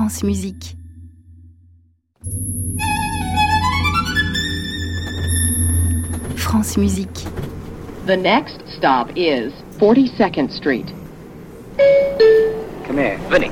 France Musique. France Musique. The next stop is 42nd Street. Come here. Venez.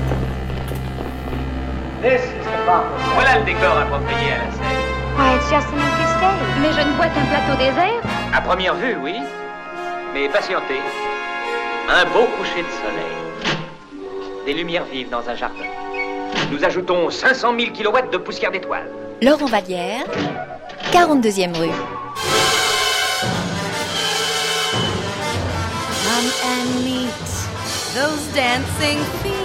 This is the proper. Voilà le décor approprié à la scène. Why, it's just an empty stage. Mais je ne vois qu'un plateau désert. À première vue, oui. Mais patientez. Un beau coucher de soleil. Des lumières vives dans un jardin. Nous ajoutons 500 000 kilowatts de poussière d'étoiles. Laurent Vallière, 42e rue. Come and meet those dancing feet.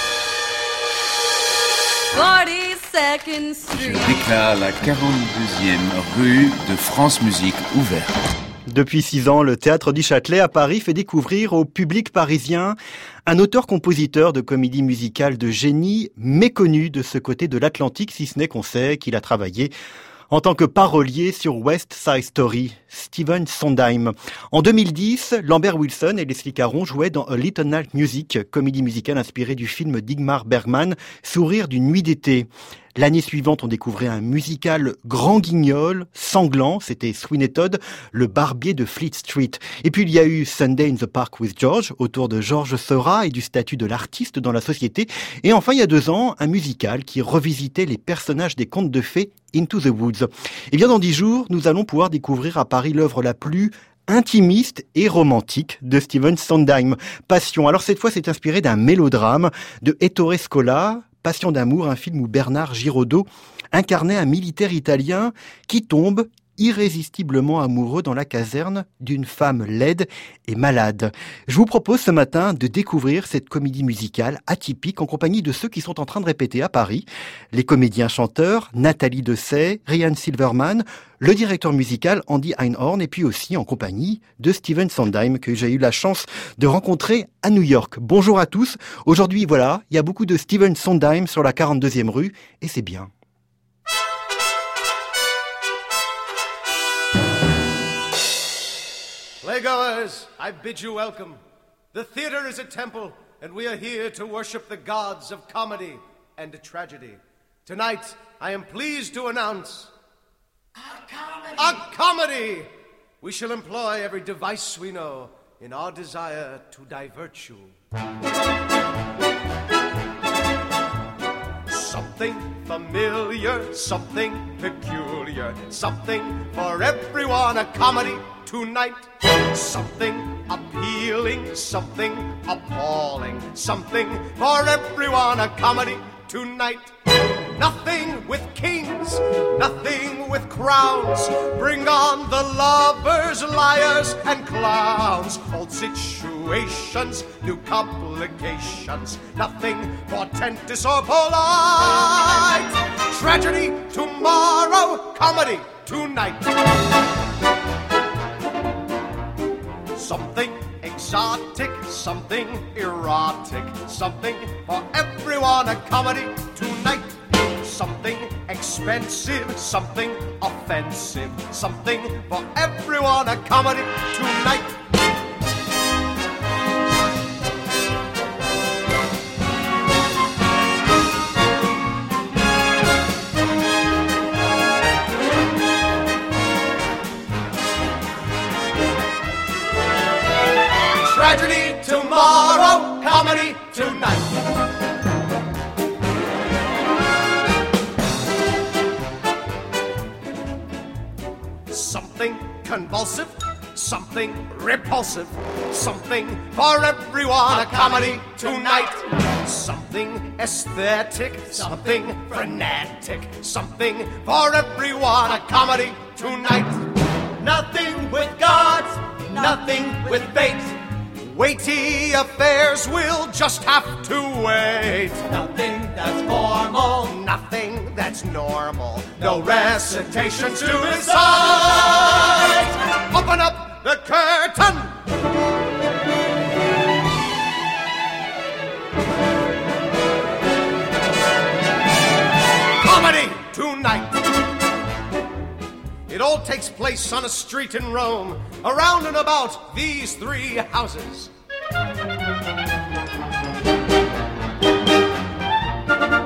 42nd Street. Je déclare la 42e rue de France Musique ouverte. Depuis 6 ans, le Théâtre du Châtelet à Paris fait découvrir au public parisien un auteur-compositeur de comédie musicale de génie, méconnu de ce côté de l'Atlantique, si ce n'est qu'on sait qu'il a travaillé en tant que parolier sur West Side Story, Stephen Sondheim. En 2010, Lambert Wilson et Leslie Caron jouaient dans A Little Night Music, comédie musicale inspirée du film d'Ingmar Bergman, Sourire d'une nuit d'été. L'année suivante, on découvrait un musical grand guignol, sanglant, c'était Sweeney Todd, le barbier de Fleet Street. Et puis il y a eu Sunday in the Park with George, autour de George Seurat et du statut de l'artiste dans la société. Et enfin, il y a 2 ans, un musical qui revisitait les personnages des contes de fées, Into the Woods. Et bien dans 10 jours, nous allons pouvoir découvrir à Paris l'œuvre la plus intimiste et romantique de Stephen Sondheim. Passion. Alors cette fois, c'est inspiré d'un mélodrame de Ettore Scola, Passion d'amour, un film où Bernard Giraudot incarnait un militaire italien qui tombe irrésistiblement amoureux dans la caserne d'une femme laide et malade. Je vous propose ce matin de découvrir cette comédie musicale atypique en compagnie de ceux qui sont en train de répéter à Paris. Les comédiens-chanteurs Nathalie Dessay, Ryan Silverman, le directeur musical Andy Einhorn et puis aussi en compagnie de Stephen Sondheim que j'ai eu la chance de rencontrer à New York. Bonjour à tous. Aujourd'hui, voilà, il y a beaucoup de Stephen Sondheim sur la 42e rue et c'est bien. Playgoers, I bid you welcome. The theater is a temple, and we are here to worship the gods of comedy and tragedy. Tonight, I am pleased to announce a comedy! We shall employ every device we know in our desire to divert you. Something familiar, something peculiar, something for everyone, a comedy tonight. Something appealing, something appalling, something for everyone, a comedy tonight. Nothing with kings, nothing with crowns. Bring on the lovers, liars, and clowns. Old situations, new complications. Nothing portentous or polite. Tragedy tomorrow, comedy tonight. Something exotic, something erotic, something for everyone, a comedy tonight. Something expensive, something offensive, something for everyone, a comedy tonight. Tragedy tomorrow, comedy tonight. Something convulsive, something repulsive, something for everyone, a comedy tonight. Something aesthetic, something frenetic, something for everyone, a comedy tonight. Nothing with gods, nothing with fate. Weighty affairs will just have to wait. Nothing that's formal, nothing that's normal. No recitations to recite. Open up the curtain. Comedy tonight. It all takes place on a street in Rome, around and about these 3 houses.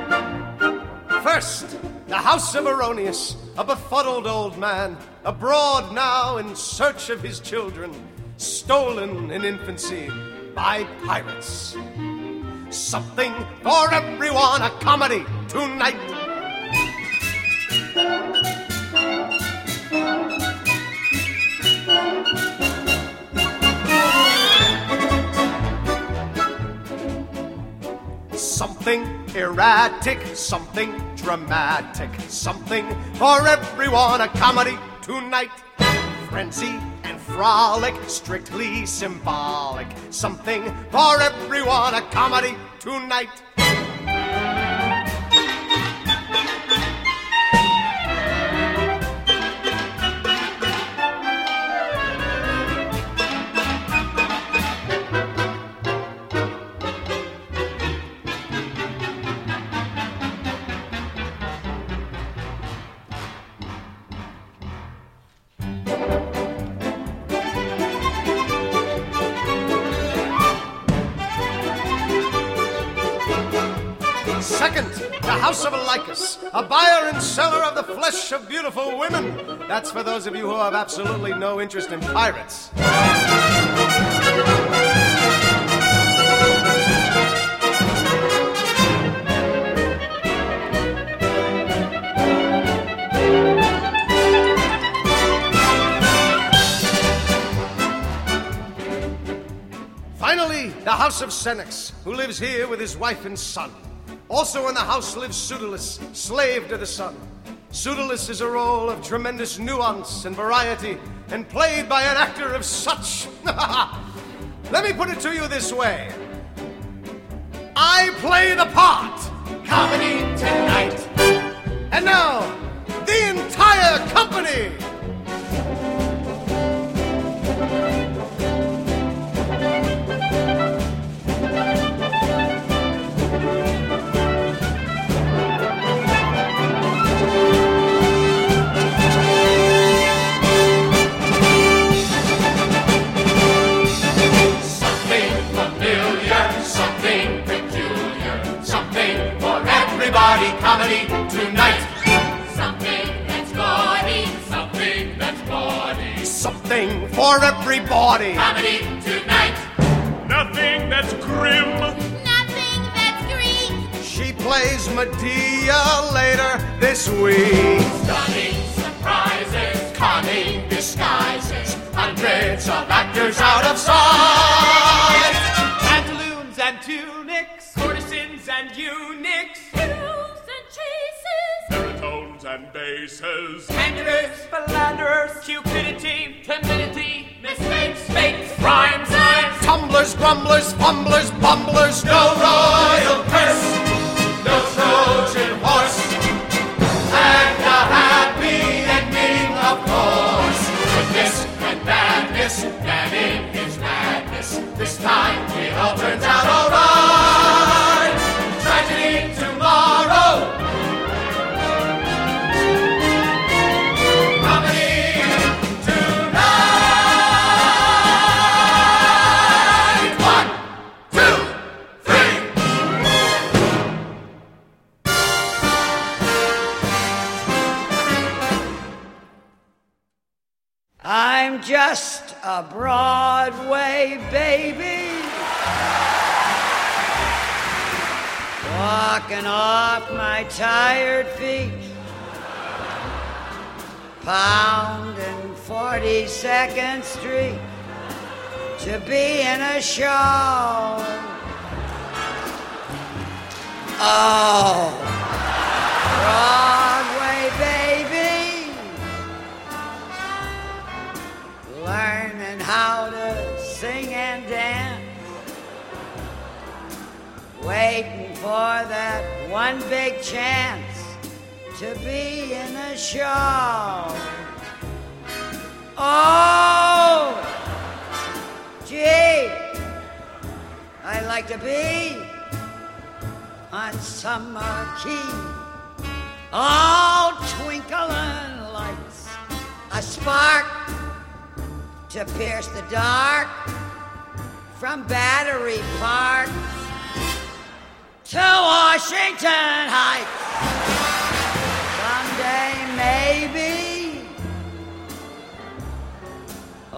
First, the house of Erroneous, a befuddled old man, abroad now in search of his children, stolen in infancy by pirates. Something for everyone, a comedy tonight. Something erratic, something dramatic, something for everyone, a comedy tonight. Frenzy and frolic, strictly symbolic, something for everyone, a comedy tonight. Second, the House of Lycus, a buyer and seller of the flesh of beautiful women. That's for those of you who have absolutely no interest in pirates. Finally, the House of Senex, who lives here with his wife and son. Also in the house lives Pseudolus, slave to the sun. Pseudolus is a role of tremendous nuance and variety, and played by an actor of such... Let me put it to you this way. I play the part. Comedy tonight. And now, the entire company. Comedy tonight. Something that's gaudy. Something that's bawdy. Something for everybody. Comedy tonight. Nothing that's grim. Nothing that's green. She plays Medea later this week. Stunning surprises. Cunning disguises. Hundreds of actors out of sight. Pantaloons and tunics. Courtesans and eunuchs. And bases, panders, philanderers, cupidity, timidity, mistakes, fakes, rhymes, tumblers, grumblers, fumblers, bumblers, no royal curse, no Trojan horse, and a happy ending, of course. Goodness and badness, and in his madness, this time it all turns out all right. Tragedy tomorrow. I'm just a Broadway baby, walking off my tired feet, pounding 42nd Street to be in a show. Oh, Broadway baby, learning how to sing and dance, waiting for that one big chance to be in a show. Oh, gee, I'd like to be on some marquee, all twinkling lights, a spark to pierce the dark, from Battery Park to Washington Heights.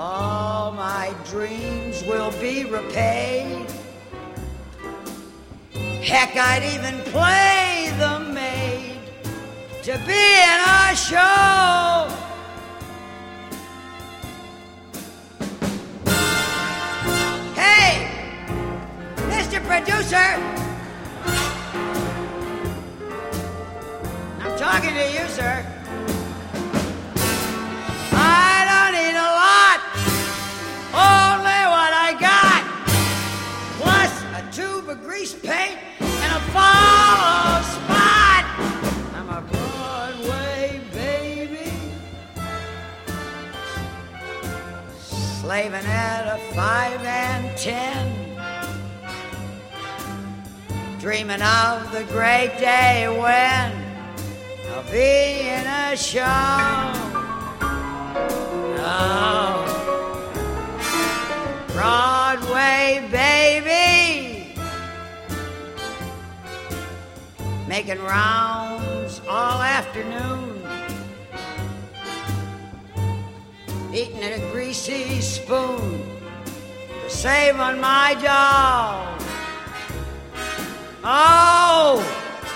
all my dreams will be repaid. Heck, I'd even play the maid to be in a show. Hey, Mr. Producer, I'm talking to you, sir. I don't need a lot, only what I got, plus a tube of grease paint and a follow spot. I'm a Broadway baby, slaving at a 5 and 10, dreaming of the great day when I'll be in a show. Oh, Broadway baby, making rounds all afternoon, eating in a greasy spoon to save on my dough. Oh,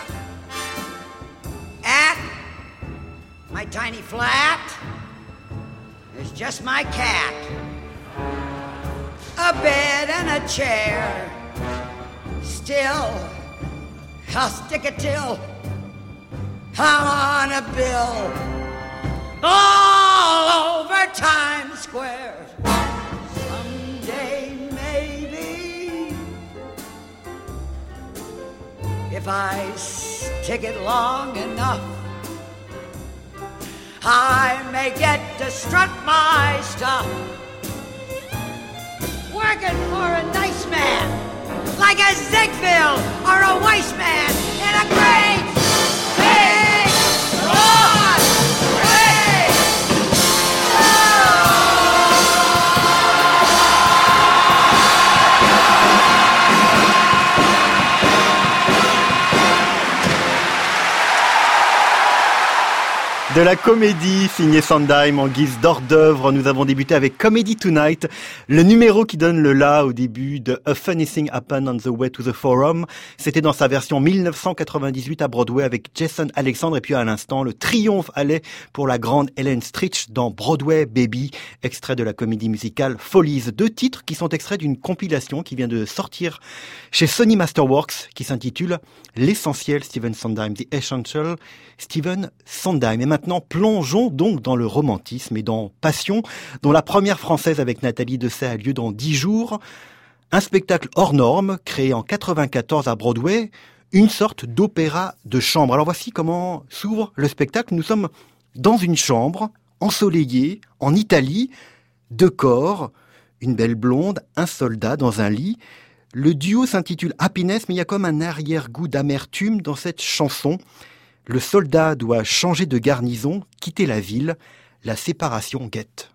at my tiny flat, there's just my cat, a bed and a chair. Still, I'll stick it till I'm on a bill all over Times Square. Someday, maybe, if I stick it long enough, I may get to strut my stuff, working for a nice man, like a Ziegfeld or a Weissman, in a great big Broadway. De la comédie signée Sondheim en guise d'hors d'œuvre, nous avons débuté avec Comedy Tonight, le numéro qui donne le la au début de A Funny Thing Happened on the Way to the Forum. C'était dans sa version 1998 à Broadway avec Jason Alexander, et puis à l'instant le triomphe allait pour la grande Ellen Stritch dans Broadway Baby, extrait de la comédie musicale Follies. 2 titres qui sont extraits d'une compilation qui vient de sortir chez Sony Masterworks qui s'intitule L'essentiel Stephen Sondheim, The Essential Stephen Sondheim. Et maintenant, plongeons donc dans le romantisme et dans Passion, dont la première française avec Nathalie Dessay a lieu dans 10 jours. Un spectacle hors norme, créé en 94 à Broadway, une sorte d'opéra de chambre. Alors voici comment s'ouvre le spectacle. Nous sommes dans une chambre, ensoleillée, en Italie, 2 corps, une belle blonde, un soldat dans un lit. Le duo s'intitule Happiness, mais il y a comme un arrière-goût d'amertume dans cette chanson. Le soldat doit changer de garnison, quitter la ville. La séparation guette.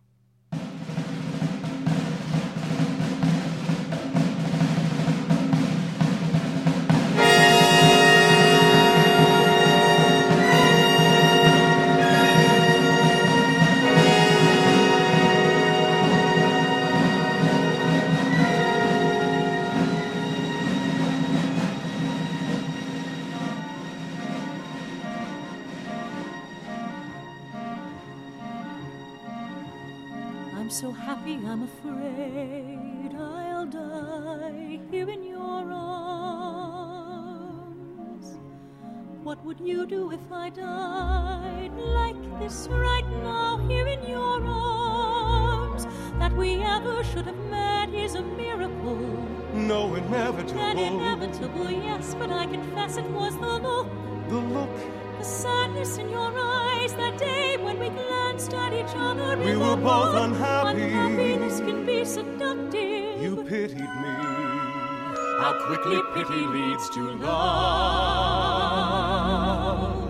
So happy I'm afraid I'll die here in your arms. What would you do if I died like this right now here in your arms? That we ever should have met is a miracle. No, inevitable. And inevitable, yes, but I confess it was the look. The look. The sadness in your eyes that day when we glanced at each other. We were both unhappy. Unhappiness can be seductive. You pitied me. How quickly pity leads to love.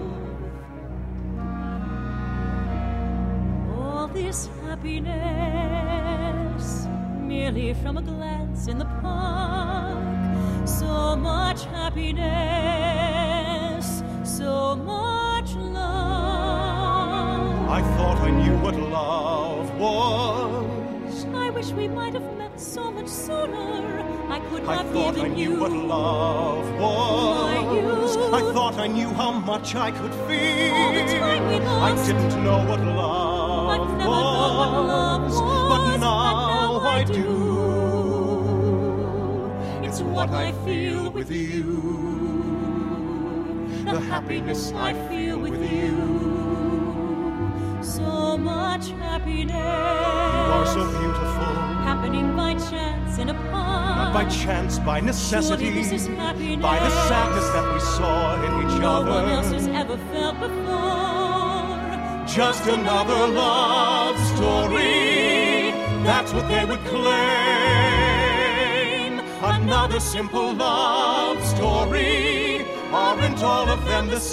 All this happiness merely from a glance in the park. So much happiness, so much love. I thought I knew what love was. we might have met so much sooner. I could have thought I knew what love was. I thought I knew how much I could feel. All the time we lost. I didn't know what love I'd never known what love was. But now I do. It's what I feel with you. The happiness I feel with you. So much happiness. You are so beautiful. Happening by chance in a park. Not by chance, by necessity. Surely this is happiness. By the sadness that we saw in each other. No one else has ever felt before. Just another love story. That's what they would claim. Another simple love story. Aren't all of them the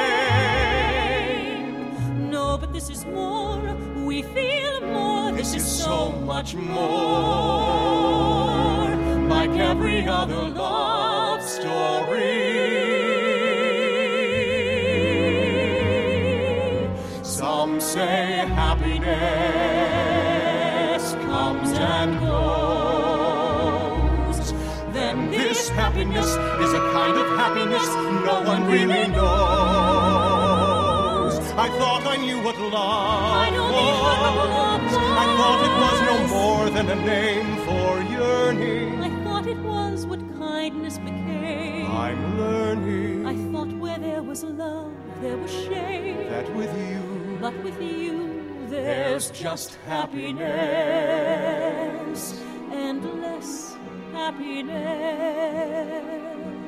same? No, but this is more. We feel more. This is so much more. Like every other love story. Some say happiness comes and goes. Then this happiness is a kind of happiness no one really knows. I thought I knew what love was. I thought it was no more than a name for yearning. I thought it was what kindness became. I'm learning. I thought where there was love, there was shame. That with you, but with you, there's just happiness and less happiness.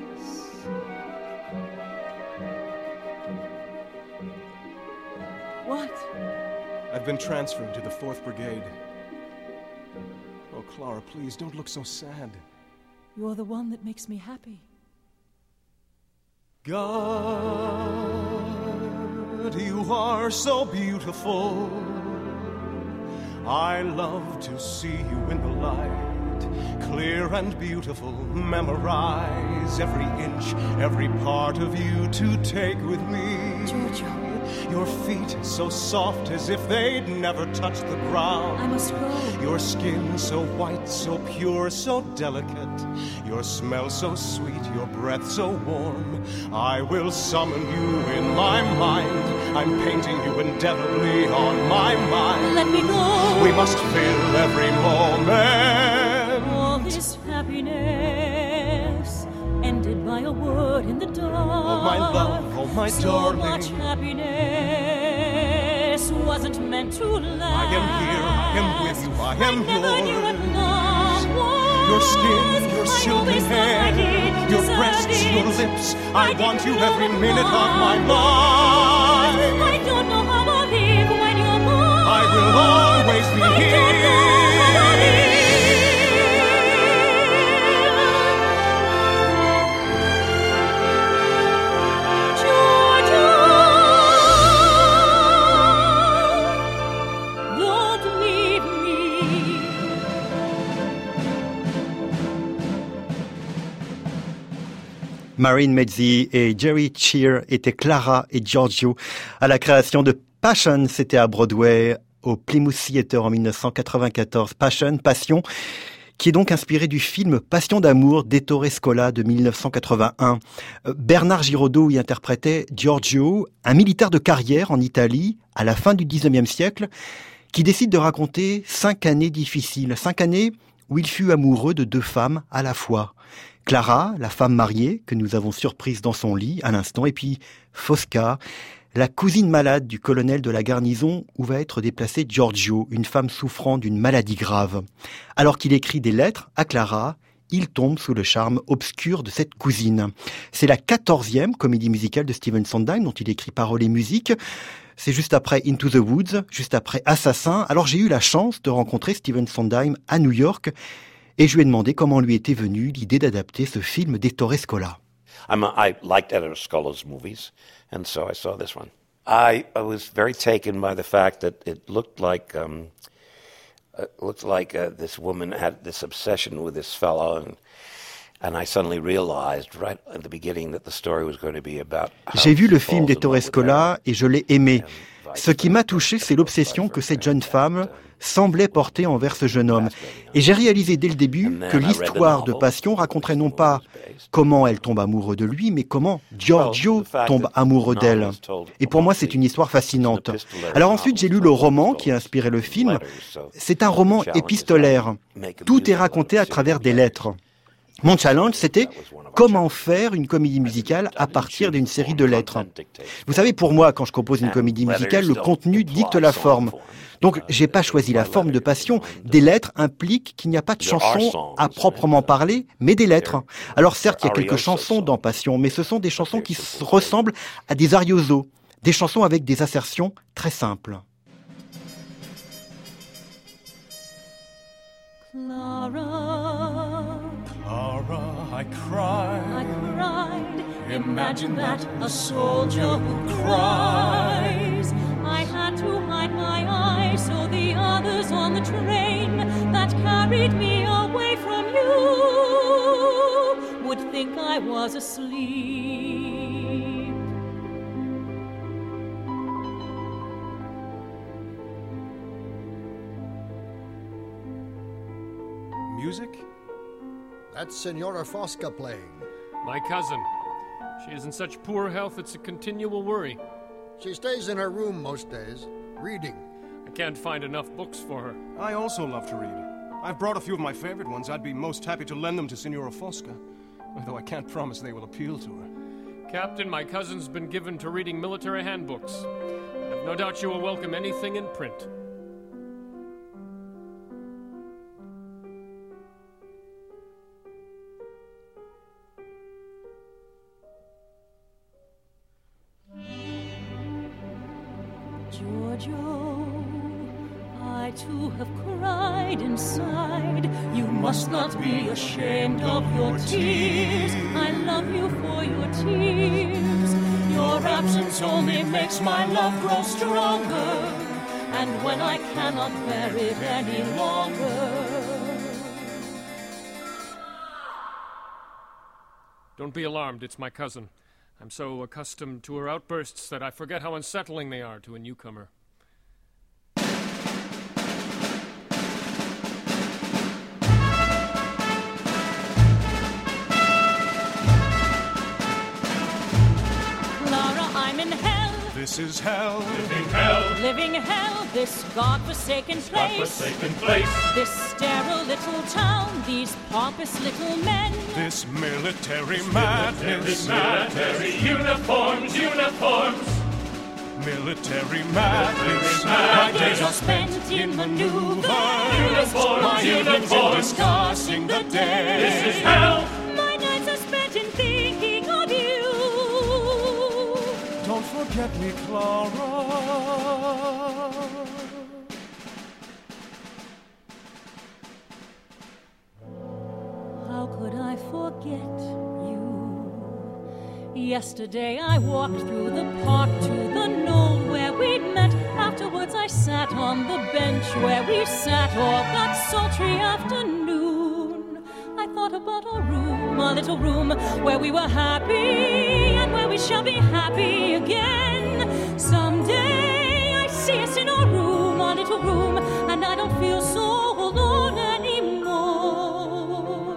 What? I've been transferred to the 4th Brigade. Oh, Clara, please, don't look so sad. You're the one that makes me happy. God, you are so beautiful. I love to see you in the light, clear and beautiful. Memorize every inch, every part of you to take with me. Giorgio. Your feet so soft as if they'd never touched the ground. I must go. Your skin so white, so pure, so delicate. Your smell so sweet, your breath so warm. I will summon you in my mind. I'm painting you indelibly on my mind. Let me go. We must fill every moment. All this happiness ended by a word in the dark. Oh, my love, oh, my darling. So much happiness wasn't meant to last. I am here, I am with you, I am never yours. knew what love was. Your skin, your silken hair, your breasts, it. your lips. I want you every minute of my life. I don't know how I'll live when you're mine. I will always be here. I don't know how I'll live. Maureen Metzy et Jerry Shear étaient Clara et Giorgio à la création de Passion. C'était à Broadway, au Plymouth Theatre en 1994. Passion, qui est donc inspiré du film Passion d'amour d'Ettore Scola de 1981. Bernard Giraudot y interprétait Giorgio, un militaire de carrière en Italie à la fin du XIXe siècle, qui décide de raconter 5 années difficiles, 5 années où il fut amoureux de 2 femmes à la fois. Clara, la femme mariée que nous avons surprise dans son lit à l'instant, et puis Fosca, la cousine malade du colonel de la garnison où va être déplacé Giorgio, une femme souffrant d'une maladie grave. Alors qu'il écrit des lettres à Clara, il tombe sous le charme obscur de cette cousine. C'est la 14e comédie musicale de Stephen Sondheim dont il écrit paroles et musique. C'est juste après Into the Woods, juste après Assassin. Alors j'ai eu la chance de rencontrer Stephen Sondheim à New York et je lui ai demandé comment lui était venue l'idée d'adapter ce film d'Ettore Scola. I liked Ettore Scola's movies, and so I saw this one. I was very taken by the fact that it looked like this woman had this obsession with this fellow, J'ai vu le film d'Ettore Scola et je l'ai aimé. Ce qui m'a touché, c'est l'obsession que cette jeune femme semblait porter envers ce jeune homme. Et j'ai réalisé dès le début que l'histoire de passion raconterait non pas comment elle tombe amoureuse de lui, mais comment Giorgio tombe amoureux d'elle. Et pour moi, c'est une histoire fascinante. Alors ensuite, j'ai lu le roman qui a inspiré le film. C'est un roman épistolaire. Tout est raconté à travers des lettres. Mon challenge, c'était comment faire une comédie musicale à partir d'une série de lettres. Vous savez, pour moi, quand je compose une comédie musicale, le contenu dicte la forme. Donc, j'ai pas choisi la forme de passion. Des lettres impliquent qu'il n'y a pas de chanson à proprement parler, mais des lettres. Alors certes, il y a quelques chansons dans Passion, mais ce sont des chansons qui ressemblent à des ariosos, des chansons avec des assertions très simples. I cried. Imagine that, a soldier who cries. I had to hide my eyes so the others on the train that carried me away from you would think I was asleep. Music? That's Senora Fosca playing. My cousin. She is in such poor health it's a continual worry. She stays in her room most days, reading. I can't find enough books for her. I also love to read. I've brought a few of my favorite ones. I'd be most happy to lend them to Senora Fosca, although I can't promise they will appeal to her. Captain, my cousin's been given to reading military handbooks. I've no doubt she will welcome anything in print. Giorgio, I too have cried inside. You must not be ashamed of your tears. I love you for your tears. Your absence only makes my love grow stronger. And when I cannot bear it any longer. Don't be alarmed, it's my cousin. I'm so accustomed to her outbursts that I forget how unsettling they are to a newcomer. Clara, I'm in hell. This is hell. Living hell. Living hell, this godforsaken place. Godforsaken place. This sterile little town, these pompous little men. This military madness. Military uniforms, uniforms. Military madness. My My days are spent in maneuvers. Uniforms, My evenings in uniforms. discussing the day. This is hell. My nights are spent in thinking of you. Don't forget me, Clara. How could I forget you? Yesterday I walked through the park to the knoll where we'd met. Afterwards I sat on the bench where we sat all that sultry afternoon. I thought about our room, our little room, where we were happy and where we shall be happy again. Someday I see us in our room, our little room, and I don't feel so alone anymore.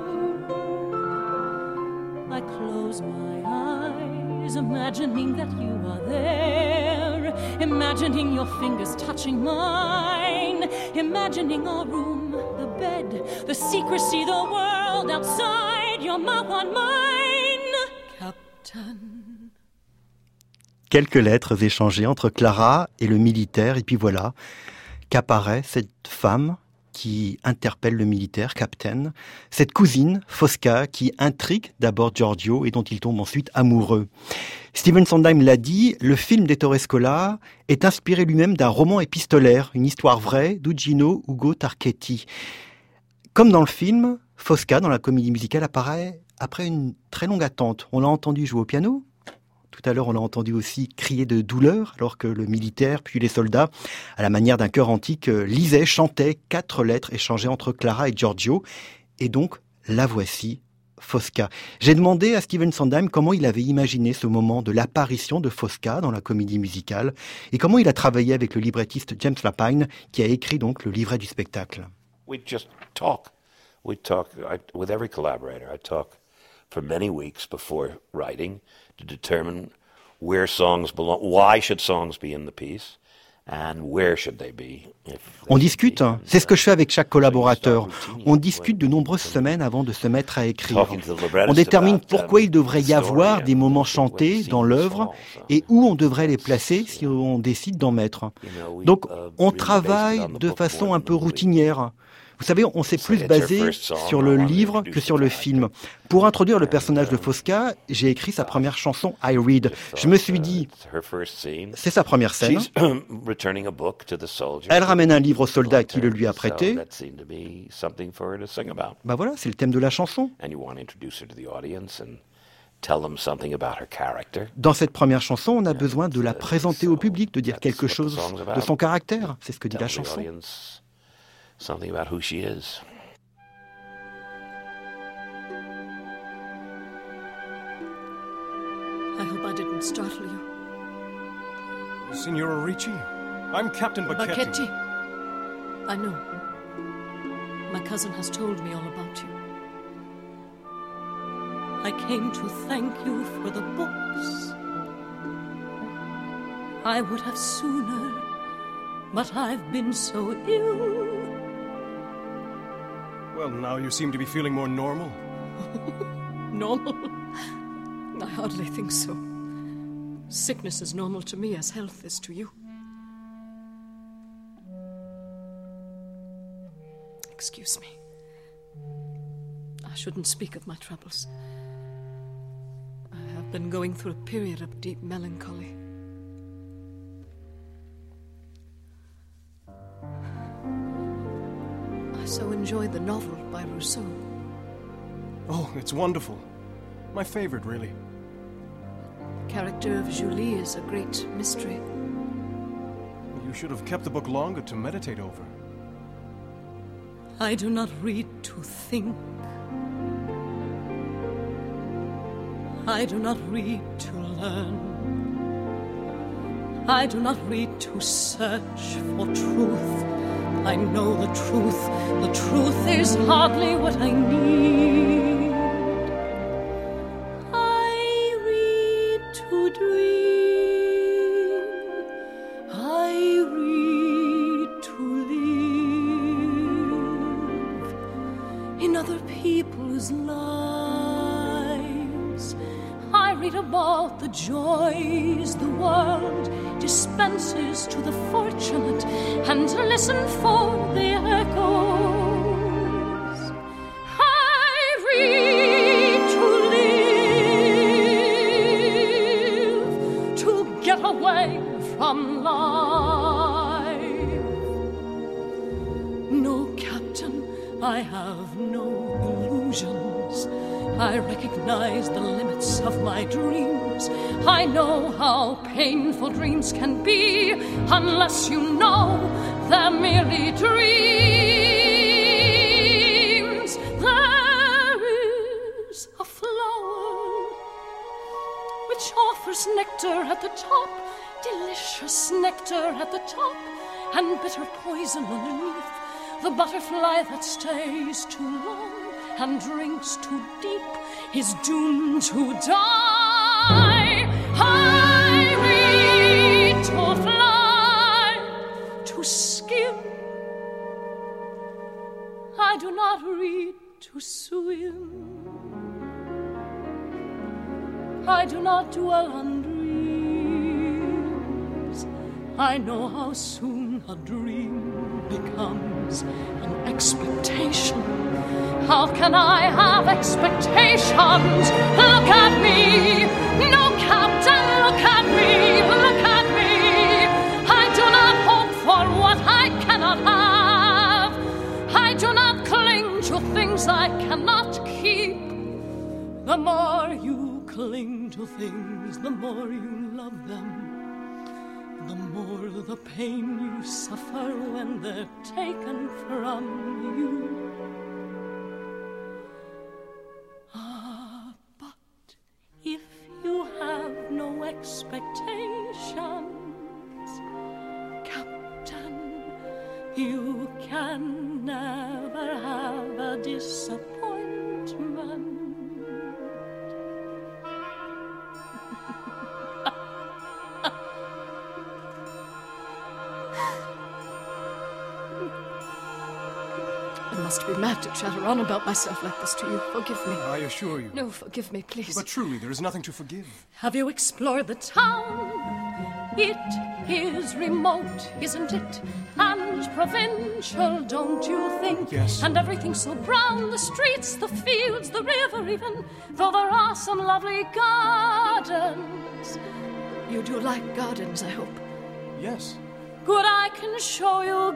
I close my eyes, imagining that you are there, imagining your fingers touching mine, imagining our room, the bed, the secrecy, the world outside, your mouth on mine, Captain. Quelques lettres échangées entre Clara et le militaire, et puis voilà qu'apparaît cette femme qui interpelle le militaire, Captain, cette cousine, Fosca, qui intrigue d'abord Giorgio et dont il tombe ensuite amoureux. Stephen Sondheim l'a dit, le film d'Ettore Scola est inspiré lui-même d'un roman épistolaire, une histoire vraie d'Ugino Ugo Tarchetti. Comme dans le film, Fosca, dans la comédie musicale, apparaît après une très longue attente. On l'a entendu jouer au piano. Tout à l'heure, on l'a entendu aussi crier de douleur, alors que le militaire, puis les soldats, à la manière d'un chœur antique, lisaient, chantaient 4 lettres échangées entre Clara et Giorgio. Et donc, la voici, Fosca. J'ai demandé à Stephen Sondheim comment il avait imaginé ce moment de l'apparition de Fosca dans la comédie musicale et comment il a travaillé avec le librettiste James Lapine qui a écrit donc le livret du spectacle. We just talk. We talk with every collaborator. I talk for many weeks before writing to determine where songs belong, why should songs be in the piece. And where should they be? On discute, c'est ce que je fais avec chaque collaborateur. On discute de nombreuses semaines avant de se mettre à écrire. On détermine pourquoi il devrait y avoir des moments chantés dans l'œuvre et où on devrait les placer si on décide d'en mettre. Donc on travaille de façon un peu routinière. Vous savez, on s'est plus basé sur le livre que sur le film. Pour introduire le personnage de Fosca, j'ai écrit sa première chanson, I Read. Je me suis dit, c'est sa première scène. Elle ramène un livre au soldat qui le lui a prêté. Ben voilà, c'est le thème de la chanson. Dans cette première chanson, on a besoin de la présenter au public, de dire quelque chose de son caractère. C'est ce que dit la chanson. Something about who she is. I hope I didn't startle you. Signora Ricci, I'm Captain Bacchetti. I know. My cousin has told me all about you. I came to thank you for the books. I would have sooner, but I've been so ill. Well, now you seem to be feeling more normal. Normal? I hardly think so. Sickness is normal to me as health is to you. Excuse me. I shouldn't speak of my troubles. I have been going through a period of deep melancholy. I so enjoyed the novel by Rousseau. Oh, it's wonderful. My favorite, really. The character of Julie is a great mystery. You should have kept the book longer to meditate over. I do not read to think. I do not read to learn. I do not read to search for truth. I know the truth. The truth is hardly what I need. I read to dream. I read to live in other people's lives. I read about the joys the world dispenses to the fortunate and listen for the echoes. I read to live, to get away from life. No, Captain, I have no illusions. I recognize the limits of my dreams. I know how painful dreams can be unless you know they're merely dreams. There is a flower which offers nectar at the top, delicious nectar at the top, and bitter poison underneath. The butterfly that stays too long and drinks too deep is doomed to die. I read to fly, to skim. I do not read to swim. I do not dwell on dreams. I know how soon a dream becomes an expectation. How can I have expectations? Look at me, no, Captain, look at me, look at me. I do not hope for what I cannot have. I do not cling to things I cannot keep. The more you cling to things, the more you love them. The more the pain you suffer when they're taken from you. You can never have a disappointment. I must be mad to chatter on about myself like this to you. Forgive me. I assure you. No, forgive me, please. But truly, there is nothing to forgive. Have you explored the town? It is remote, isn't it? And provincial, don't you think? Yes. And everything so brown, the streets, the fields, the river even, though there are some lovely gardens. You do like gardens, I hope? Yes. Good, I can show you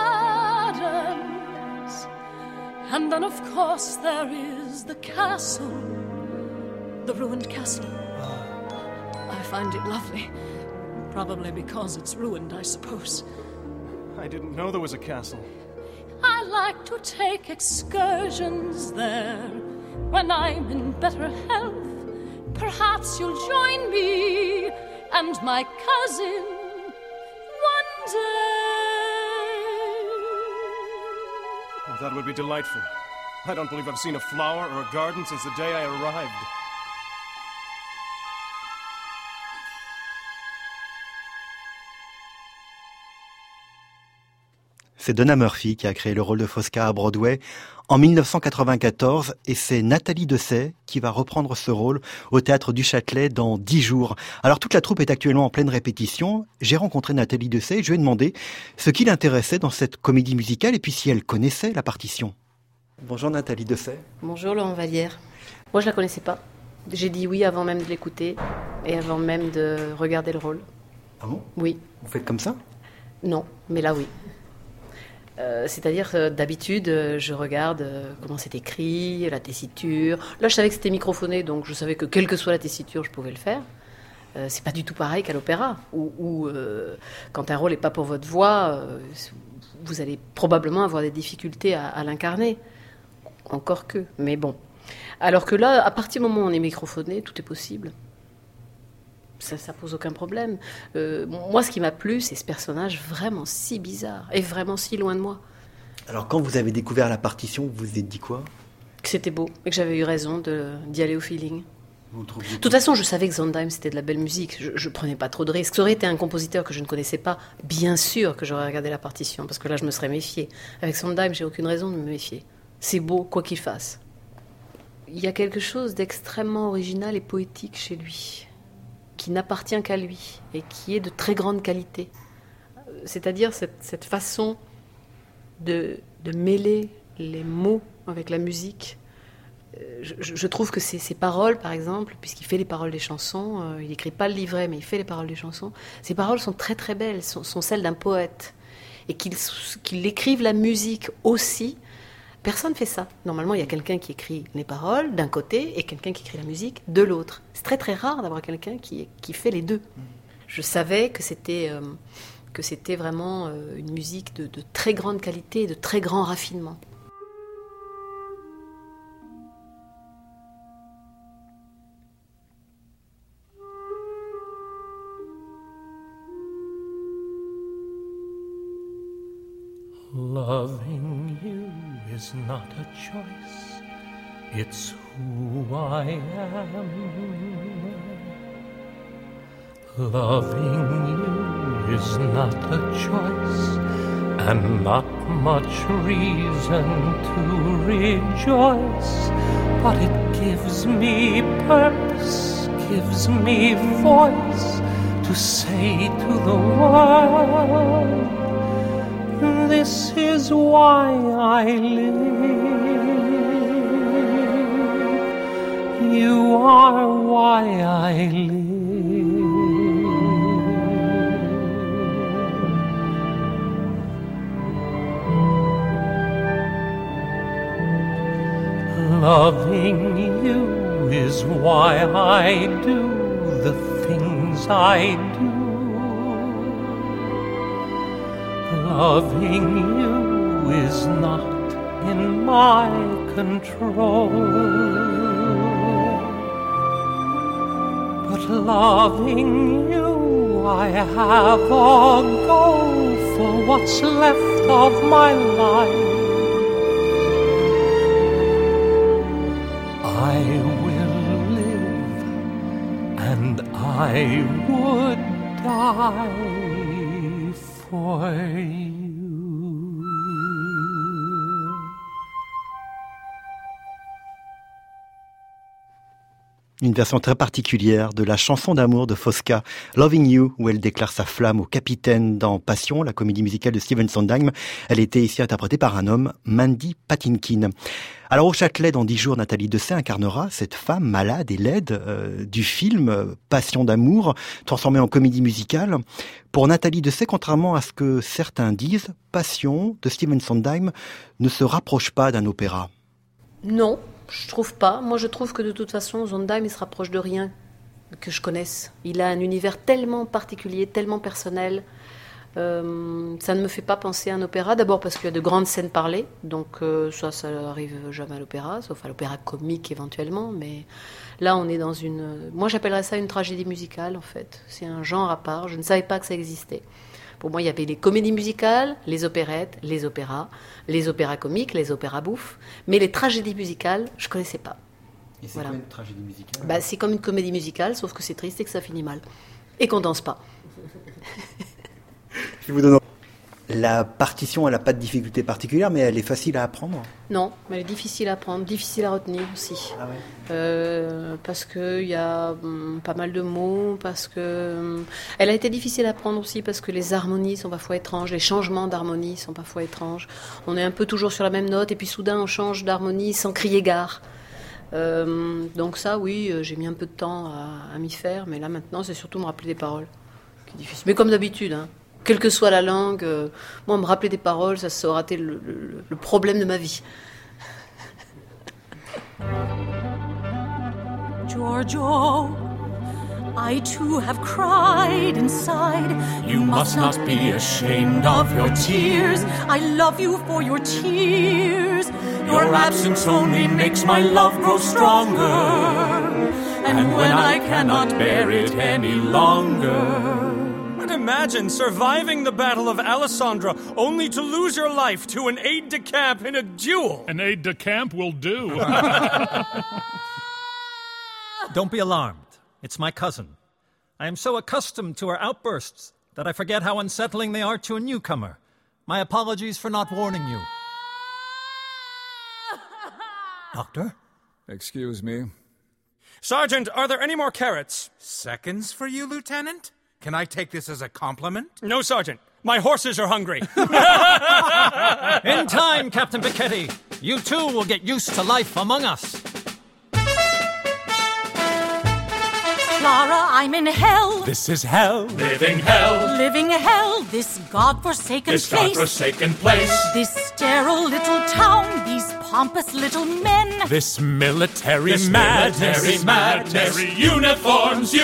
gardens. And then, of course, there is the castle, the ruined castle. I find it lovely. Probably because it's ruined, I suppose. I didn't know there was a castle. I like to take excursions there when I'm in better health. Perhaps you'll join me and my cousin one day. Oh, that would be delightful. I don't believe I've seen a flower or a garden since the day I arrived. C'est Donna Murphy qui a créé le rôle de Fosca à Broadway en 1994 et c'est Nathalie Dessay qui va reprendre ce rôle au Théâtre du Châtelet dans 10 jours. Alors toute la troupe est actuellement en pleine répétition. J'ai rencontré Nathalie Dessay et je lui ai demandé ce qui l'intéressait dans cette comédie musicale et puis si elle connaissait la partition. Bonjour Nathalie Dessay. Bonjour Laurent Vallière. Moi je la connaissais pas. J'ai dit oui avant même de l'écouter et avant même de regarder le rôle. Ah bon ? Oui. Vous faites comme ça ? Non, mais là oui. C'est-à-dire d'habitude je regarde comment c'est écrit, la tessiture. Là je savais que c'était microphoné, donc je savais que quelle que soit la tessiture je pouvais le faire. C'est pas du tout pareil qu'à l'opéra où quand un rôle n'est pas pour votre voix, vous allez probablement avoir des difficultés à l'incarner. Encore que, mais bon. Alors que là, à partir du moment où on est microphoné, tout est possible. Ça pose aucun problème. Moi, ce qui m'a plu, c'est ce personnage vraiment si bizarre et vraiment si loin de moi. Alors, quand vous avez découvert la partition, vous vous êtes dit quoi ? Que c'était beau et que j'avais eu raison d'y aller au feeling. De toute façon, je savais que Sondheim, c'était de la belle musique. Je prenais pas trop de risques. Ça aurait été un compositeur que je ne connaissais pas. Bien sûr que j'aurais regardé la partition, parce que là, je me serais méfiée. Avec Sondheim, j'ai aucune raison de me méfier. C'est beau, quoi qu'il fasse. Il y a quelque chose d'extrêmement original et poétique chez lui, qui n'appartient qu'à lui et qui est de très grande qualité. C'est-à-dire cette façon de mêler les mots avec la musique. Je trouve que ces paroles, par exemple, puisqu'il fait les paroles des chansons, il n'écrit pas le livret, mais il fait les paroles des chansons, ces paroles sont très très belles, sont celles d'un poète. Et qu'il écrive la musique aussi, personne ne fait ça. Normalement, il y a quelqu'un qui écrit les paroles d'un côté et quelqu'un qui écrit la musique de l'autre. C'est très très rare d'avoir quelqu'un qui fait les deux. Je savais que c'était vraiment une musique de très grande qualité et de très grand raffinement. Loving you is not a choice, it's who I am. Loving you is not a choice, and not much reason to rejoice, but it gives me purpose, gives me voice to say to the world, this is why I live. You are why I live. Loving you is why I do the things I do. Loving you is not in my control, but loving you I have a goal for what's left of my life. I will live and I would die for you. Une version très particulière de la chanson d'amour de Fosca, Loving You, où elle déclare sa flamme au capitaine dans Passion, la comédie musicale de Stephen Sondheim. Elle était ici interprétée par un homme, Mandy Patinkin. Alors au Châtelet, dans 10 jours, Nathalie Dessay incarnera cette femme malade et laide du film Passion d'amour, transformée en comédie musicale. Pour Nathalie Dessay, contrairement à ce que certains disent, Passion de Stephen Sondheim ne se rapproche pas d'un opéra. Non. Je trouve pas. Moi, je trouve que de toute façon, Sondheim, il se rapproche de rien que je connaisse. Il a un univers tellement particulier, tellement personnel. Ça ne me fait pas penser à un opéra. D'abord parce qu'il y a de grandes scènes parlées. Donc ça arrive jamais à l'opéra, sauf à l'opéra comique éventuellement. Mais là, on est dans une... Moi, j'appellerais ça une tragédie musicale, en fait. C'est un genre à part. Je ne savais pas que ça existait. Pour moi, il y avait les comédies musicales, les opérettes, les opéras comiques, les opéras bouffes. Mais les tragédies musicales, je ne connaissais pas. Et c'est quoi une tragédie musicale ? C'est comme une comédie musicale, sauf que c'est triste et que ça finit mal. Et qu'on ne danse pas. Je vous donne... La partition, elle n'a pas de difficulté particulière, mais elle est facile à apprendre ? Non, mais elle est difficile à apprendre, difficile à retenir aussi. Ah ouais. Parce qu'il y a pas mal de mots, parce que... Elle a été difficile à apprendre aussi parce que les harmonies sont parfois étranges, les changements d'harmonie sont parfois étranges. On est un peu toujours sur la même note, et puis soudain on change d'harmonie sans crier gare. Donc ça, oui, j'ai mis un peu de temps à m'y faire, mais là maintenant, c'est surtout me rappeler des paroles qui est difficile. Mais comme d'habitude, hein. Quelle que soit la langue, moi, me rappeler des paroles, ça aura été le problème de ma vie. Giorgio, I too have cried inside. You must not be ashamed of your tears. I love you for your tears. Your absence only makes my love grow stronger. And when I cannot bear it any longer. Imagine surviving the Battle of Alessandra only to lose your life to an aide-de-camp in a duel. An aide-de-camp will do. Don't be alarmed. It's my cousin. I am so accustomed to her outbursts that I forget how unsettling they are to a newcomer. My apologies for not warning you. Doctor? Excuse me. Sergeant, are there any more carrots? Seconds for you, Lieutenant? Can I take this as a compliment? No, Sergeant. My horses are hungry. In time, Captain Piketty. You too will get used to life among us. Clara, I'm in hell. This is hell. Living hell. Living hell, this godforsaken place. This godforsaken place. This sterile little town, these pompous little men. This military madness. Military uniforms.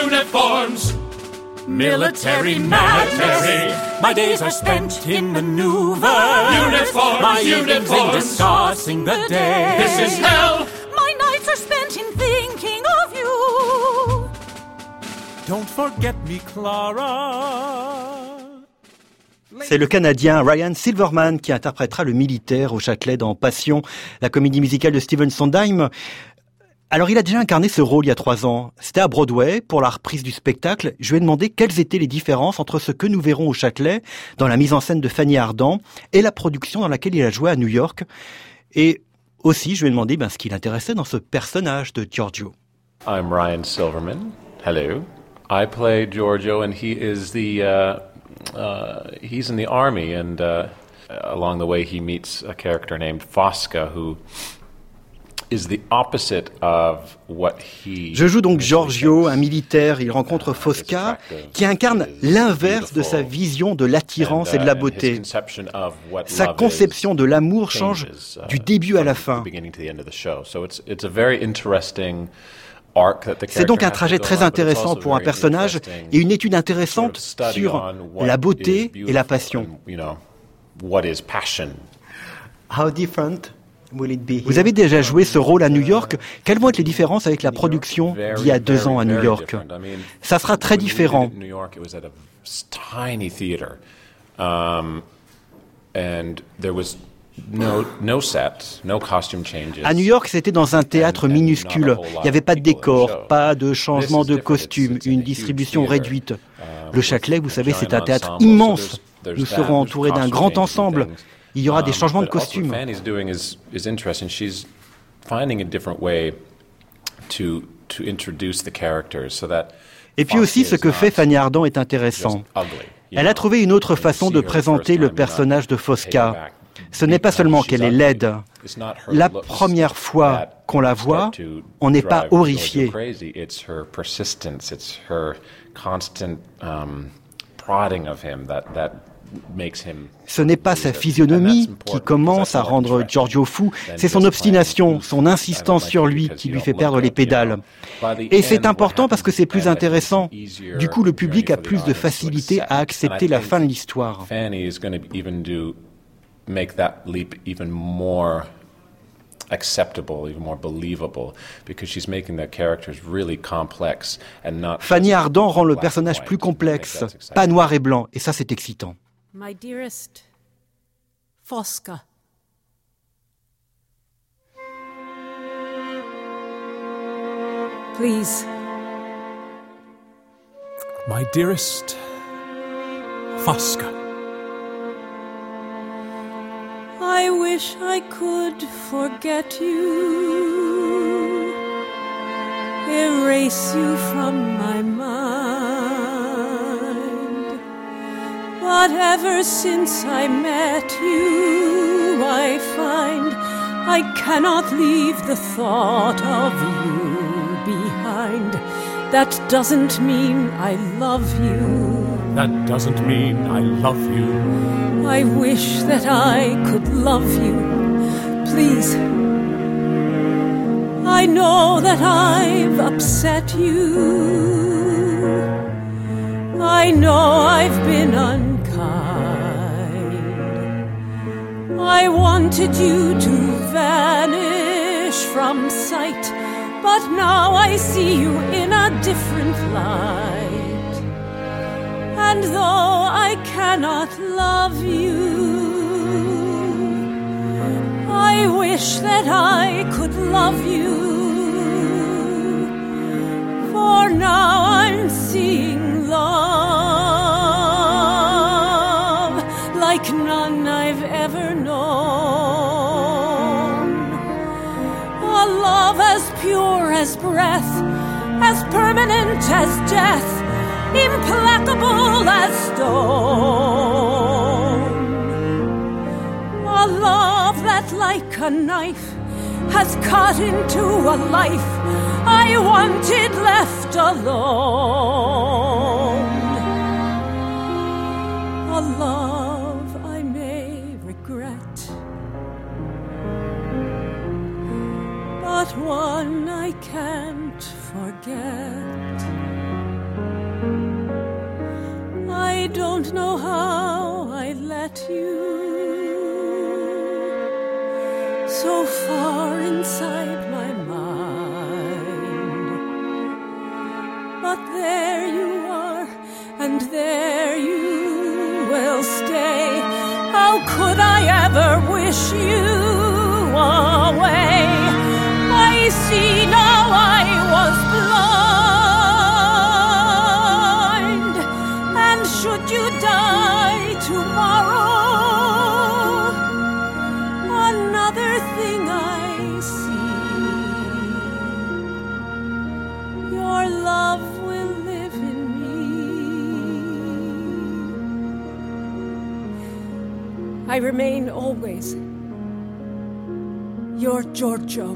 Military madness. My days are spent in maneuver. Uniforms. My evenings in discussing the day. This is hell. My nights are spent in thinking of you. Don't forget me, Clara. C'est le Canadien Ryan Silverman qui interprétera le militaire au Châtelet dans Passion, la comédie musicale de Stephen Sondheim. Alors, il a déjà incarné ce rôle il y a 3 ans. C'était à Broadway, pour la reprise du spectacle. Je lui ai demandé quelles étaient les différences entre ce que nous verrons au Châtelet, dans la mise en scène de Fanny Ardant, et la production dans laquelle il a joué à New York. Et aussi, je lui ai demandé ce qui l'intéressait dans ce personnage de Giorgio. I'm Ryan Silverman. Hello. I play Giorgio, and he is he's in the army, and along the way he meets a character named Fosca, who is the opposite of what he... Je joue donc Giorgio, un militaire. Il rencontre Fosca, qui incarne l'inverse de sa vision de l'attirance et de la beauté. Sa conception de l'amour change du début à la fin. C'est donc un trajet très intéressant pour un personnage et une étude intéressante sur la beauté et la passion. How different will it be? Vous avez déjà joué ce rôle à New York. Quelles vont être les différences avec la production d'il y a 2 ans à New York? Ça sera très différent. And there was no set, no costume changes. À New York, c'était dans un théâtre minuscule. Il n'y avait pas de décor, pas de changement de costume, une distribution réduite. Le Châtelet, vous savez, c'est un théâtre immense. Nous serons entourés d'un grand ensemble. Il y aura des changements de costumes. Fanny's doing is interesting. She's finding a different way to introduce the characters so that. Et puis aussi, ce que fait Fanny Ardant est intéressant. Elle a trouvé une autre façon de présenter le personnage de Fosca. Ce n'est pas seulement qu'elle est laide. La première fois qu'on la voit, on n'est pas horrifié. It's her persistence, it's her constant prodding of him that makes him. Ce n'est pas sa physionomie qui commence à rendre Giorgio fou, c'est son obstination, son insistance sur lui qui lui fait perdre les pédales. Et c'est important parce que c'est plus intéressant. Du coup, le public a plus de facilité à accepter la fin de l'histoire. Fanny is going to even make that leap even more acceptable, even more believable, because she's making the characters really complex and not. Fanny Ardant rend le personnage plus complexe, pas noir et blanc, et ça c'est excitant. My dearest Fosca, please. My dearest Fosca. I wish I could forget you, erase you from my mind. But ever since I met you, I find I cannot leave the thought of you behind. That doesn't mean I love you. That doesn't mean I love you. I wish that I could love you, please. I know that I've upset you. I know I've been unkind. I wanted you to vanish from sight, but now I see you in a different light. And though I cannot love you, I wish that I could love you. For now I'm seeing love like none I've ever known. A love as pure as breath, as permanent as death, implacable as stone. A love that like a knife has cut into a life I wanted left alone. A love I may regret, but one I can't forget. I don't know how I let you so far inside my mind. But there you are, and there you will stay. How could I ever wish you away? I see now I was blind. And should you die tomorrow, another thing I see, your love will live in me. I remain always your Giorgio.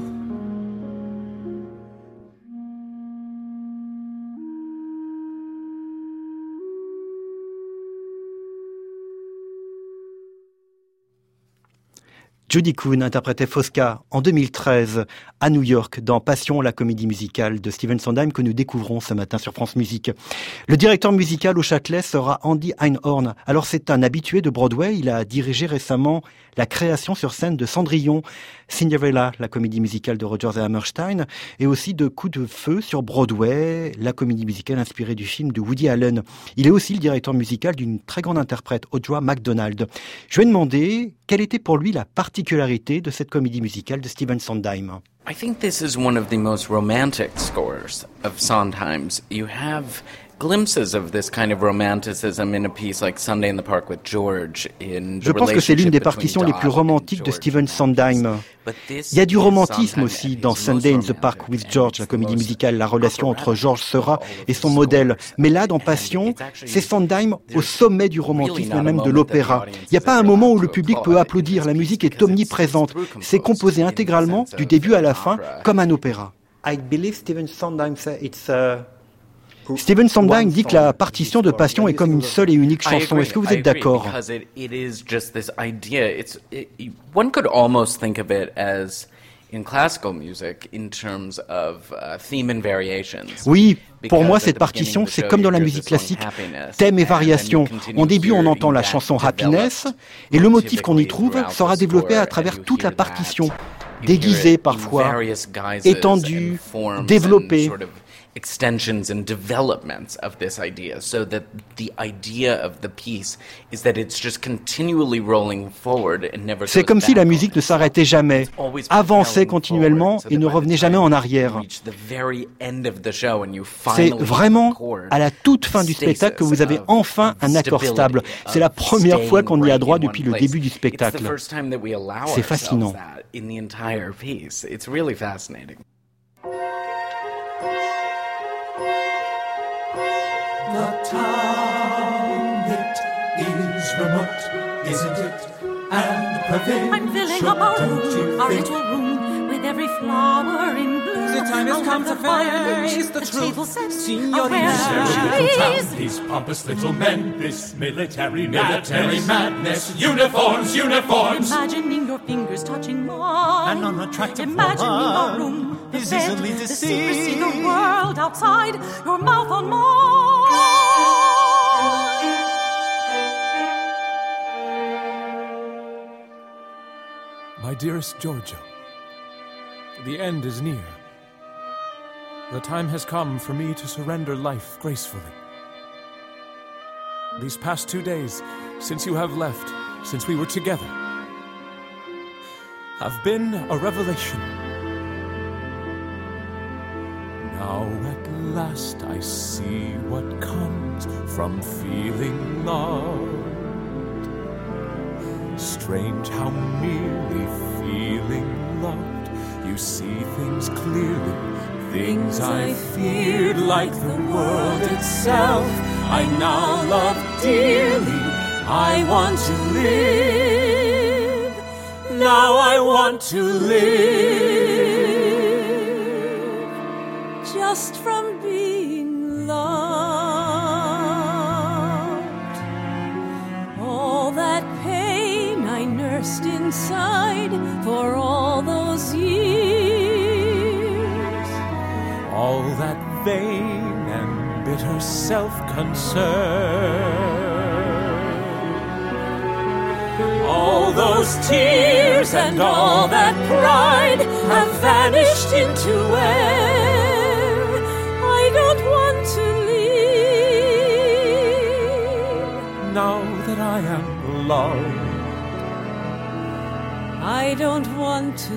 Judy Kuhn interprétait Fosca en 2013 à New York dans Passion, la comédie musicale de Stephen Sondheim que nous découvrons ce matin sur France Musique. Le directeur musical au Châtelet sera Andy Einhorn. Alors c'est un habitué de Broadway, il a dirigé récemment la création sur scène de Cendrillon, Cinderella, la comédie musicale de Rodgers et Hammerstein, et aussi de Coup de feu sur Broadway, la comédie musicale inspirée du film de Woody Allen. Il est aussi le directeur musical d'une très grande interprète, Audra McDonald. Je lui ai demandé quelle était pour lui la particularité de cette comédie musicale de Stephen Sondheim. I think this is one of the most romantic scores of Sondheim's. You have glimpses of this kind of romanticism in a piece like Sunday in the Park with George in the Je pense que c'est l'une des partitions les plus romantiques de Stephen Sondheim. Il y a du romantisme aussi dans Sunday in the Park with George, la comédie musicale, la relation entre George Seurat et son modèle. Mais là, dans Passion, c'est Sondheim au sommet du romantisme et même de l'opéra. Il n'y a pas un moment où le public peut applaudir, la musique est omniprésente. C'est composé intégralement, du début à la fin, comme un opéra. I believe Stephen Sondheim said it's Stephen Sondheim dit que la partition de Passion est comme une seule et unique chanson. Est-ce que vous êtes d'accord? One could almost think of it as in classical music in terms of theme and variations. Oui, pour moi, cette partition, c'est comme dans la musique classique, thème et variation. En début, on entend la chanson Happiness, et le motif qu'on y trouve sera développé à travers toute la partition, déguisé parfois, étendu, développé. Extensions and developments of this idea, so that the idea of the piece is that it's just continually rolling forward and never. C'est comme si la musique ne s'arrêtait jamais, avançait continuellement et ne revenait jamais en arrière. C'est vraiment à la toute fin du spectacle que vous avez enfin un accord stable. C'est la première fois qu'on y a droit depuis le début du spectacle. C'est fascinant. The town, it is remote, isn't it? And provincial. I'm filling up our room, our little room, with every flower in bloom. The time has come to face the truth, Signorina. These pompous little men, this military madness, uniforms. Imagining your fingers touching mine, an unattractive imagining our room is easily deceived. The secrecy, the world outside, your mouth on mine. My dearest Giorgio, the end is near. The time has come for me to surrender life gracefully. These past 2 days, since you have left, since we were together, have been a revelation. Now at last I see what comes from feeling loved. Strange how merely feeling loved, you see things clearly, things I feared like the world itself, I now love dearly. I want to live, now I want to live, just from being loved. All that pain I nursed inside for all those years, all that vain and bitter self-concern, all those tears and all that pride have vanished into air. I don't want to leave, now that I am loved. I don't want to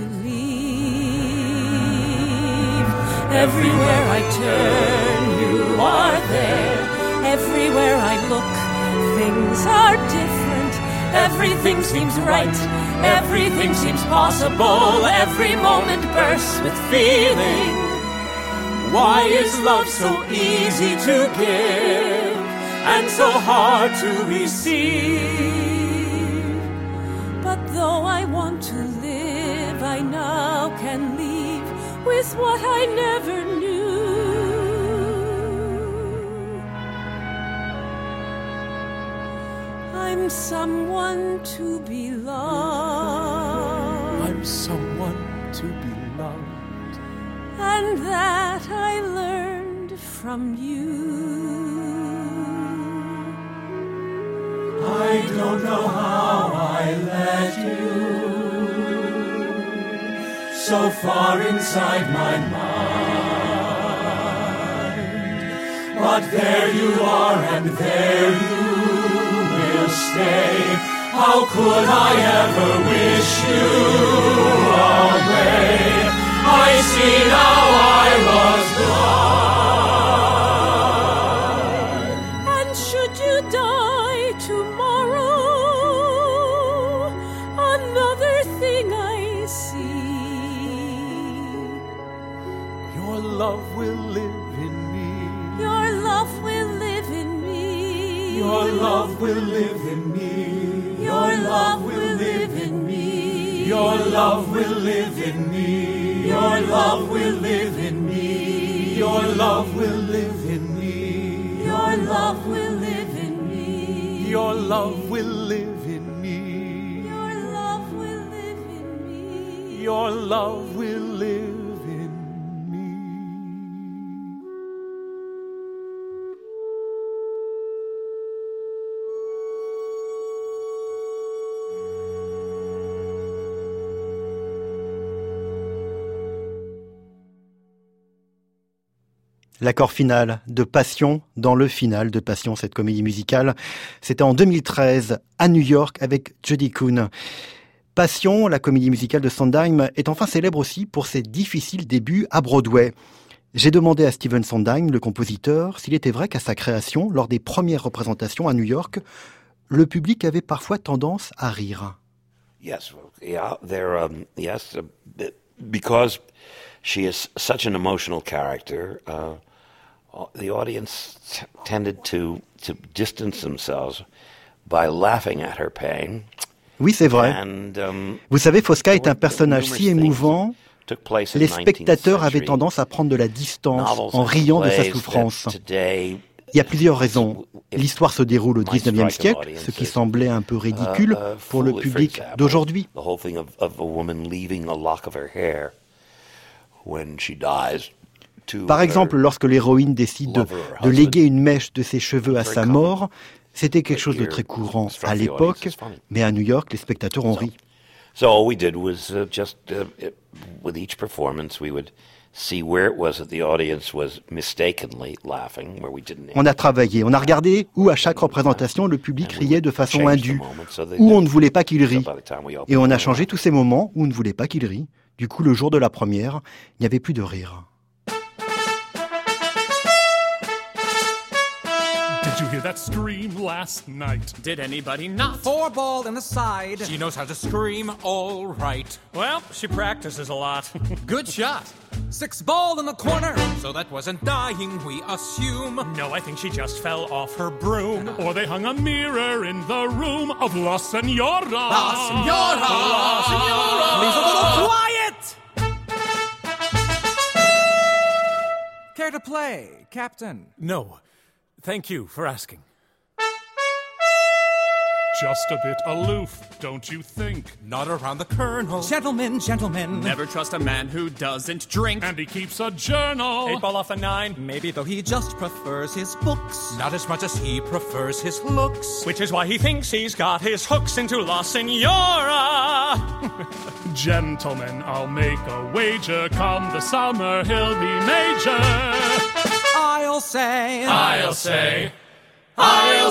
leave. Everywhere I turn, you are there. Everywhere I look, things are different. Everything seems right. Everything seems possible. Every moment bursts with feeling. Why is love so easy to give and so hard to receive? But though I want to live, I now can leave with what I never knew. I'm someone to be loved. someone to be loved. And that I learned from you. I don't know how I let you so far inside my mind, but there you are and there you will stay. How could I ever wish you away? I see now I was blind. And should you die tomorrow, another thing I see. Your love will live in me. Your love will live in me. Your love will live in me. Your love will live in me. Your love will live in me. Your love will live in me. Your love will live in me. Your love will live in me. Your love will live in me. Your love will live in me. Your love will live in me. L'accord final de Passion dans le final de Passion, cette comédie musicale. C'était en 2013 à New York avec Judy Kuhn. Passion, la comédie musicale de Sondheim, est enfin célèbre aussi pour ses difficiles débuts à Broadway. J'ai demandé à Stephen Sondheim, le compositeur, s'il était vrai qu'à sa création, lors des premières représentations à New York, le public avait parfois tendance à rire. Yes, yeah, yes, because she is such an emotional character. The audience tended to distance themselves by laughing at her pain. Oui, c'est vrai. Vous savez, Fosca est un personnage si émouvant. Les spectateurs avaient tendance à prendre de la distance en riant de sa souffrance. Il y a plusieurs raisons. L'histoire se déroule au XIXe siècle, ce qui semblait un peu ridicule pour le public d'aujourd'hui. Par exemple, lorsque l'héroïne décide de léguer une mèche de ses cheveux à sa mort, c'était quelque chose de très courant à l'époque, mais à New York, les spectateurs ont ri. So all we did was with each performance, we would see where it was that the audience was mistakenly laughing, where we didn't. On a travaillé, on a regardé où à chaque représentation le public riait de façon indue, où on ne voulait pas qu'il rie. Et on a changé tous ces moments où on ne voulait pas qu'il rie. Du coup, le jour de la première, il n'y avait plus de rire. Did you hear that scream last night? Did anybody not? 4-ball in the side. She knows how to scream all right. Well, she practices a lot. Good shot. 6-ball in the corner. So that wasn't dying, we assume. No, I think she just fell off her broom. Or they hung a mirror in the room of La Senora. La Senora! La Senora! Please a little quiet! Care to play, Captain? No. Thank you for asking. Just a bit aloof, don't you think? Not around the colonel. Gentlemen, gentlemen. Never trust a man who doesn't drink. And he keeps a journal. 8 ball off a 9. Maybe though he just prefers his books. Not as much as he prefers his looks. Which is why he thinks he's got his hooks into La Senora. Gentlemen, I'll make a wager. Come the summer, he'll be major. I'll say. I'll say. I'll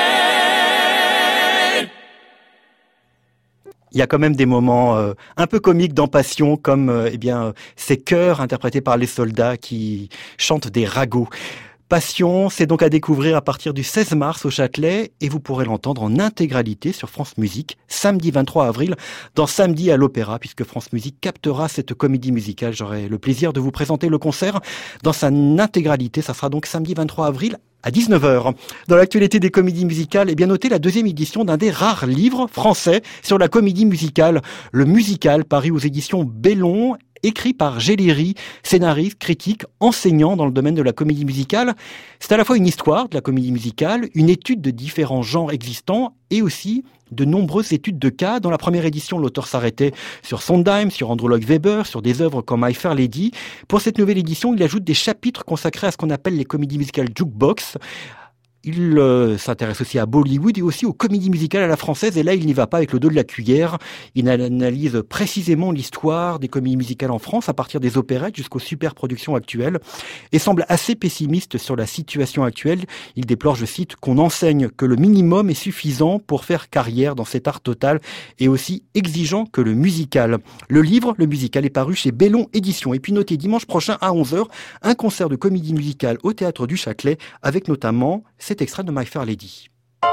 say. Il y a quand même des moments un peu comiques dans Passion, comme ces chœurs interprétés par les soldats qui chantent des ragots. Passion, c'est donc à découvrir à partir du 16 mars au Châtelet et vous pourrez l'entendre en intégralité sur France Musique samedi 23 avril dans Samedi à l'Opéra, puisque France Musique captera cette comédie musicale. J'aurai le plaisir de vous présenter le concert dans sa intégralité. Ça sera donc samedi 23 avril à 19h. Dans l'actualité des comédies musicales, eh bien notez la 2e édition d'un des rares livres français sur la comédie musicale. Le musical, paru aux éditions Bellon, écrit par Géléry, scénariste, critique, enseignant dans le domaine de la comédie musicale. C'est à la fois une histoire de la comédie musicale, une étude de différents genres existants et aussi de nombreuses études de cas. Dans la première édition, l'auteur s'arrêtait sur Sondheim, sur Andrew Lloyd Webber, sur des œuvres comme My Fair Lady. Pour cette nouvelle édition, il ajoute des chapitres consacrés à ce qu'on appelle les comédies musicales jukebox. Il s'intéresse aussi à Bollywood et aussi aux comédies musicales à la française. Et là, il n'y va pas avec le dos de la cuillère. Il analyse précisément l'histoire des comédies musicales en France, à partir des opérettes jusqu'aux superproductions actuelles, et semble assez pessimiste sur la situation actuelle. Il déplore, je cite, qu'on enseigne que le minimum est suffisant pour faire carrière dans cet art total et aussi exigeant que le musical. Le livre, le musical, est paru chez Bellon Éditions. Et puis notez dimanche prochain à 11h, un concert de comédie musicale au Théâtre du Châtelet, avec notamment cet extrait de My Fair Lady.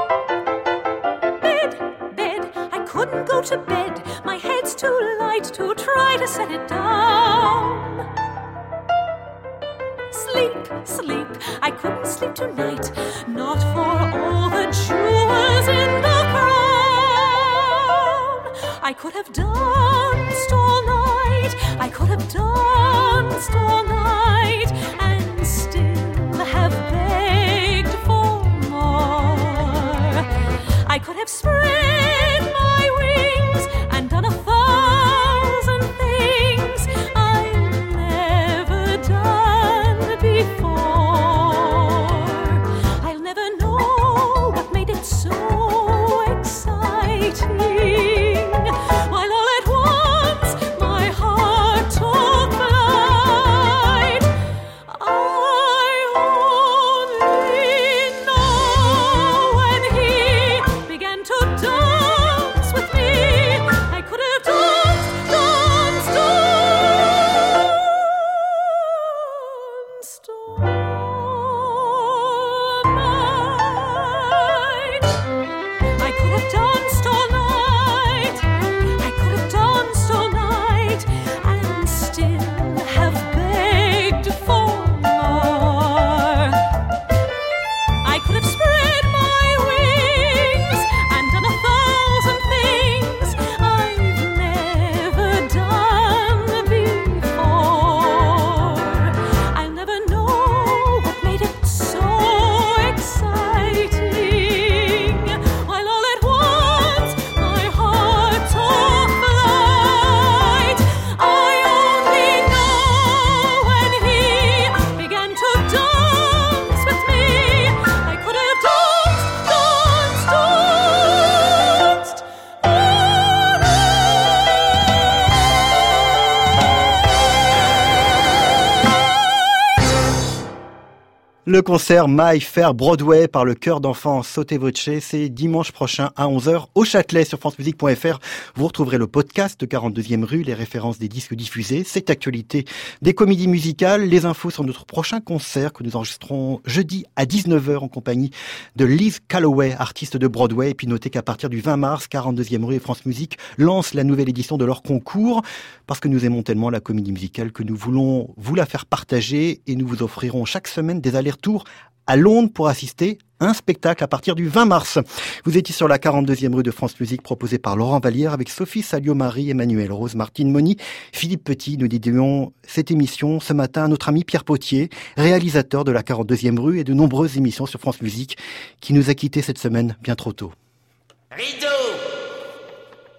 Bed, I couldn't go to bed. My head's too light to try to set it down. Sleep, I couldn't sleep tonight. Not for all the jewels in the crown. I could have danced all night. I could have danced all night and still have begged for more. I could have spread my wings and done 1,000 things I've never done before. I'll never know what made it so exciting, while all at once my heart took flight. I only know when he began to dance with me, I could have danced all night. I could have danced all night. I could have danced all night and still have begged for more. I could have spread my wings and done 1,000 things I've never done before. I'll never know what made it so exciting, while all at once my heart took flight. I only know when he began to dance with me, I could have danced all Le concert My Fair Broadway par le chœur d'enfants Sotto Voce, c'est dimanche prochain à 11h au Châtelet. Sur francemusique.fr, vous retrouverez le podcast de 42e rue, les références des disques diffusés, cette actualité des comédies musicales, les infos sur notre prochain concert que nous enregistrons jeudi à 19h en compagnie de Liz Calloway, artiste de Broadway. Et puis notez qu'à partir du 20 mars, 42e rue et France Musique lance la nouvelle édition de leur concours, parce que nous aimons tellement la comédie musicale que nous voulons vous la faire partager, et nous vous offrirons chaque semaine des allers-retours à Londres pour assister à un spectacle à partir du 20 mars. Vous étiez sur la 42e rue de France Musique, proposée par Laurent Vallière, avec Sophie Salio-Marie, Emmanuel Rose, Martine Moni, Philippe Petit. Nous dédions cette émission ce matin à notre ami Pierre Potier, réalisateur de la 42e rue et de nombreuses émissions sur France Musique, qui nous a quittés cette semaine bien trop tôt. Rideau